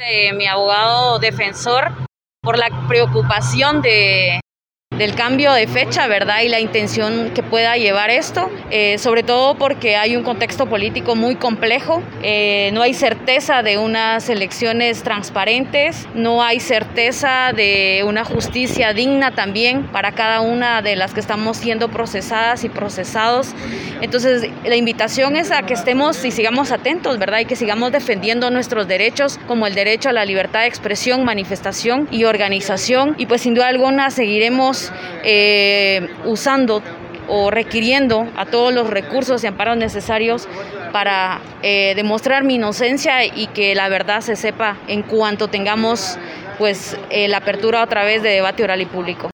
Mi abogado defensor por la preocupación del cambio de fecha, ¿verdad? Y la intención que pueda llevar esto, sobre todo porque hay un contexto político muy complejo, no hay certeza de unas elecciones transparentes, no hay certeza de una justicia digna también para cada una de las que estamos siendo procesadas y procesados. Entonces, la invitación es a que estemos y sigamos atentos, ¿verdad? Y que sigamos defendiendo nuestros derechos, como el derecho a la libertad de expresión, manifestación y organización. Y pues sin duda alguna seguiremos usando o requiriendo a todos los recursos y amparos necesarios para demostrar mi inocencia y que la verdad se sepa en cuanto tengamos pues la apertura otra vez de debate oral y público.